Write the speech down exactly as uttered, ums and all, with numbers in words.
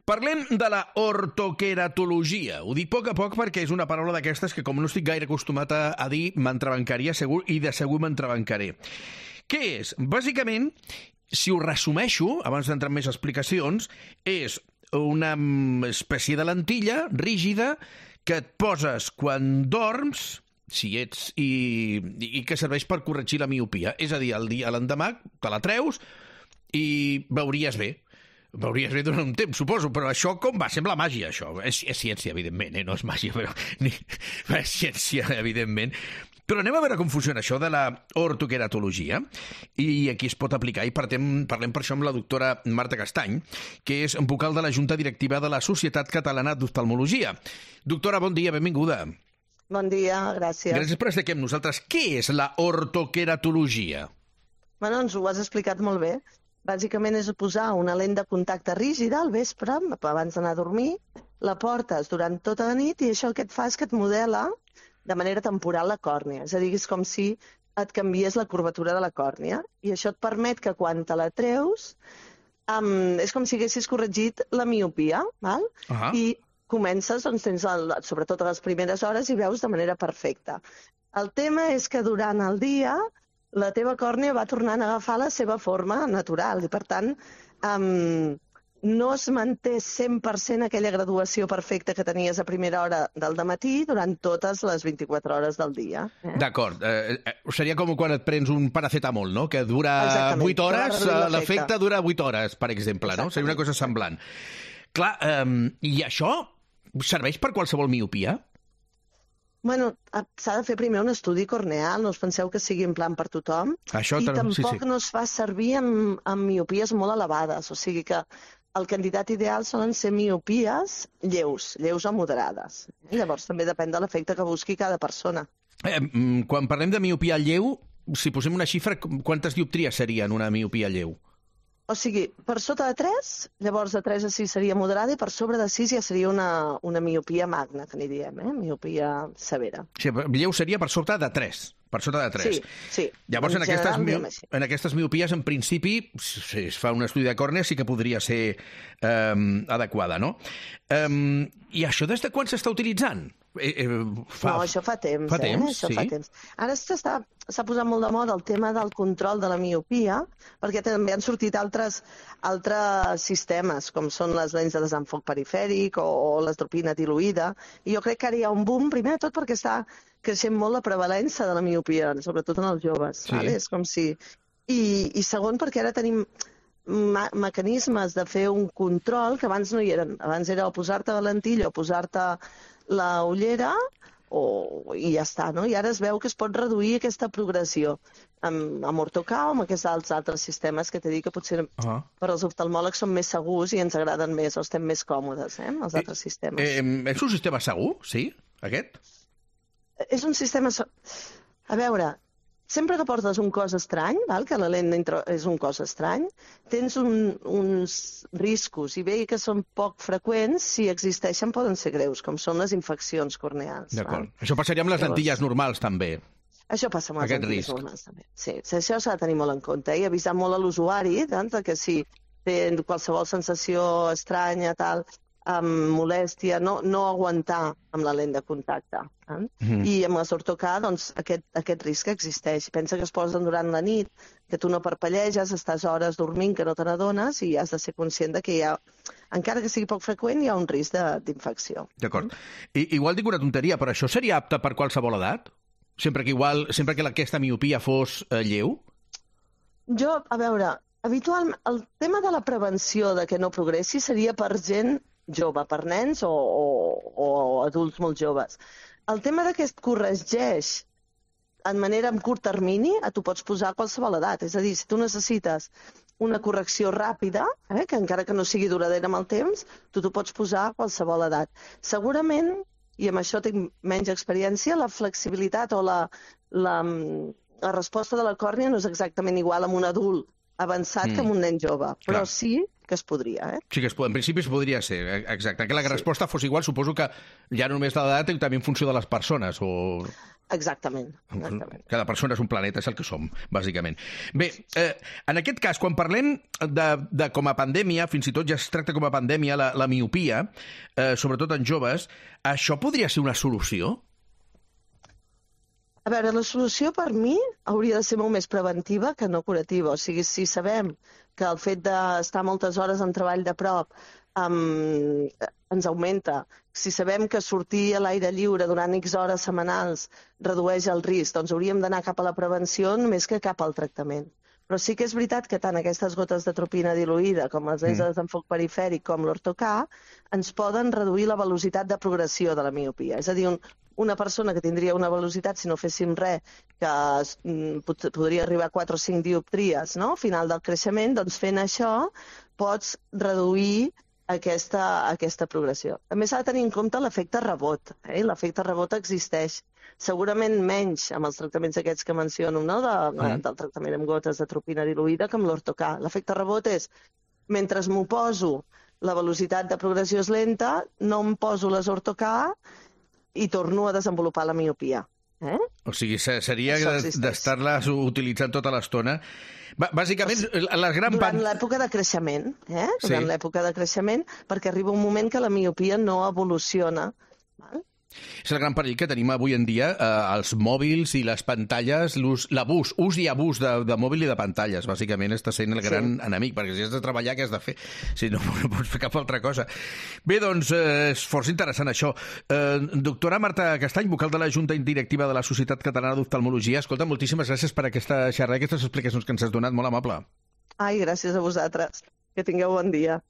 Parlem de la ortoqueratologia. Ho dic a poc a poc perquè és una paraula d'aquestes que, com no estic gaire acostumat a, a dir, m'entrebancaria segur i de segur m'entrebancaré. Què és? Bàsicament, si ho resumeixo, abans d'entrar en més explicacions, és una espècie de lentilla rígida que et poses quan dorms, si ets, i, i que serveix per corregir la miopia. És a dir, el dia a l'endemà te la treus i veuries bé. Veuries bé durant un temps, suposo, però això com va? Sembla màgia, això. És, és ciència, evidentment, eh? No és màgia, però ni... és ciència, evidentment. Però anem a veure com funciona això de la ortoqueratologia i aquí es pot aplicar i parlem, parlem per això amb la doctora Marta Castany, que és vocal de la Junta Directiva de la Societat Catalana d'Oftalmologia. Doctora, bon dia, benvinguda. Bon dia, gràcies. Gràcies per estar aquí amb nosaltres. Què és la ortoqueratologia? Bueno, ens ho has explicat molt bé. Bàsicament és posar una lent de contacte rígida al vespre, abans d'anar a dormir, la portes durant tota la nit i això el que et fa és que et modela de manera temporal la còrnia. És a dir, és com si et canvies la curvatura de la còrnia i això et permet que quan te la treus um, és com si haguessis corregit la miopia, val? Uh-huh. I comences, doncs tens el, sobretot a les primeres hores i veus de manera perfecta. El tema és que durant el dia la teva còrnia va tornant a agafar la seva forma natural i, per tant, um, no es manté cent per cent aquella graduació perfecta que tenies a primera hora del dematí durant totes les vint-i-quatre hores del dia. Eh? D'acord. Eh, seria com quan et prens un paracetamol, no? Que dura Exactament. vuit hores, l'efecte dura vuit hores, per exemple, no? Exactament. Seria una cosa semblant. Clar, eh, i això serveix per qualsevol miopia? Bueno, s'ha de fer primer un estudi corneal, no us penseu que sigui en plan per tothom, Això i tam- tampoc sí, sí. no es fa servir amb, amb miopies molt elevades, o sigui que el candidat ideal solen ser miopies lleus, lleus o moderades. Llavors també depèn de l'efecte que busqui cada persona. Eh, mm, quan parlem de miopia lleu, si posem una xifra, quantes dioptries serien una miopia lleu? O sigui, per sota de tres, llavors de tres a sis seria moderada i per sobre de sis ja seria una, una miopia magna, que n'hi diem, eh? Miopia severa. O sigui, lleu seria per sota de tres. Per sota de tres. Sí, sí. Llavors, en, En aquestes, general, mi... diem així. en aquestes miopies, en principi, si es fa un estudi de còrnea, sí que podria ser eh, adequada, no? Eh, I això des de quan s'està utilitzant? Eh, eh, fa... No, això fa temps, fa eh? temps, Això sí. fa temps. Ara s'ha posat molt de moda el tema del control de la miopia, perquè també han sortit altres, altres sistemes, com són les lents de desenfoc perifèric o, o l'estropina diluïda, i jo crec que ara hi ha un boom, primer de tot perquè està creixent molt la prevalença de la miopia, sobretot en els joves. Sí. Vale? És com si... I, I segon, perquè ara tenim ma mecanismes de fer un control que abans no hi eren. Abans era o posar-te la lentilla o posar-te la ullera o... i ja està, no? I ara es veu que es pot reduir aquesta progressió amb, amb ortocà o amb aquests altres sistemes que t'he dit que potser Uh-huh. per als oftalmòlegs són més segurs i ens agraden més o estem més còmodes, eh, amb els altres sistemes. Eh, és un sistema segur, sí, aquest? És un sistema... So... A veure, sempre que portes un cos estrany, val? Que la lent intro... és un cos estrany, tens un, uns riscos, i bé que són poc freqüents, si existeixen poden ser greus, com són les infeccions corneals. D'acord. Val? Això passaria amb les Llavors- lentilles normals, també. Això passa amb les Aquest lentilles risc. normals, també. Sí, sí, això s'ha de tenir molt en compte, eh? I avisar molt a l'usuari, doncs, que si té qualsevol sensació estranya, tal, amb molèstia, no, no aguantar amb la lent de contacte. Eh? Mhm. I amb les ortocà, doncs, aquest, aquest risc existeix. Pensa que es posen durant la nit, que tu no parpelleges, estàs hores dormint, que no te n'adones, i has de ser conscient de que hi ha, encara que sigui poc freqüent, hi ha un risc d'infecció. D'acord. I, igual dic una tonteria, però això seria apte per qualsevol edat? Sempre que, igual, sempre que aquesta miopia fos eh, lleu? Jo, a veure, habitualment, el tema de la prevenció de que no progressi seria per gent jove, per nens o, o, o adults molt joves. El tema de que es corregeix en manera en curt termini, a tu pots posar a qualsevol edat. És a dir, si tu necessites una correcció ràpida, eh, que encara que no sigui duradera amb el temps, tu t'ho pots posar a qualsevol edat. Segurament, i amb això tinc menys experiència, la flexibilitat o la, la, la resposta de la còrnia no és exactament igual amb un adult avançat mm. que amb un nen jove. Però Clar. sí que es podria, eh? Sí que es, en principi es podria ser, exacte. Que la resposta fos igual, suposo que ja no només l'edat i també en funció de les persones, o... Exactament, exactament. Cada persona és un planeta, és el que som, bàsicament. Bé, eh, en aquest cas, quan parlem de, de com a pandèmia, fins i tot ja es tracta com a pandèmia, la, la miopia, eh, sobretot en joves, això podria ser una solució? A veure, la solució per mi hauria de ser molt més preventiva que no curativa. O sigui, si sabem que el fet d'estar moltes hores en treball de prop um, ens augmenta, si sabem que sortir a l'aire lliure durant X hores setmanals redueix el risc, doncs hauríem d'anar cap a la prevenció més que cap al tractament. Però sí que és veritat que tant aquestes gotes d'atropina diluïda com els lents de desenfoc perifèric com l'ortocà ens poden reduir la velocitat de progressió de la miopia. És a dir, un, una persona que tindria una velocitat, si no féssim res, que mm, podria arribar a quatre o cinc dioptries, no?, al final del creixement, doncs fent això pots reduir aquesta, aquesta progressió. També s'ha de tenir en compte l'efecte rebot. Eh? L'efecte rebot existeix. Segurament menys amb els tractaments aquests que menciono, no? de, mm. del tractament amb gotes d'atropina diluïda que amb l'ortocà. L'efecte rebot és, mentre m'ho poso, la velocitat de progressió és lenta, no em poso les ortocà i torno a desenvolupar la miopia. Eh? O sigui, seria d'estar-les utilitzant tota l'estona. Bàsicament, la gran... Durant l'època de creixement, eh? Durant sí. l'època de creixement, perquè arriba un moment que la miopia no evoluciona. Val? És el gran perill que tenim avui en dia, eh, els mòbils i les pantalles, l'abús, ús i abús de, de mòbil i de pantalles, bàsicament està sent el gran sí. enemic, perquè si has de treballar, què has de fer? Si no, no pots fer cap altra cosa. Bé, doncs, eh, és força interessant això. Eh, doctora Marta Castany, vocal de la Junta Directiva de la Societat Catalana d'Oftalmologia, escolta, moltíssimes gràcies per aquesta xerrada, aquestes explicacions que ens has donat, molt amable. Ai, gràcies a vosaltres. Que tingueu bon dia.